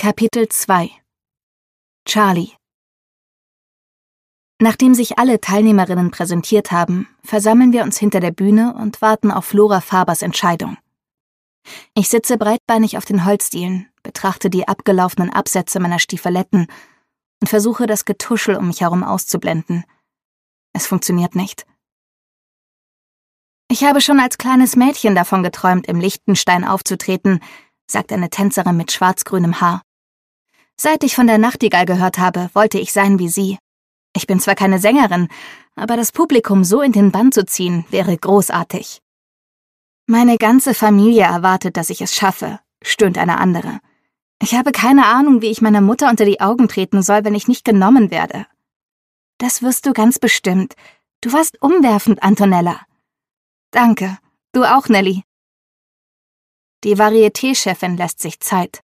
Kapitel 2 Charlie. Nachdem sich alle Teilnehmerinnen präsentiert haben, versammeln wir uns hinter der Bühne und warten auf Flora Fabers Entscheidung. Ich sitze breitbeinig auf den Holzdielen, betrachte die abgelaufenen Absätze meiner Stiefeletten und versuche, das Getuschel um mich herum auszublenden. Es funktioniert nicht. »Ich habe schon als kleines Mädchen davon geträumt, im Liechtenstein aufzutreten«, sagt eine Tänzerin mit schwarz-grünem Haar. »Seit ich von der Nachtigall gehört habe, wollte ich sein wie sie. Ich bin zwar keine Sängerin, aber das Publikum so in den Bann zu ziehen, wäre großartig.« »Meine ganze Familie erwartet, dass ich es schaffe«, stöhnt eine andere. »Ich habe keine Ahnung, wie ich meiner Mutter unter die Augen treten soll, wenn ich nicht genommen werde.« »Das wirst du ganz bestimmt. Du warst umwerfend, Antonella.« »Danke. Du auch, Nelly.« Die Varieté-Chefin lässt sich Zeit.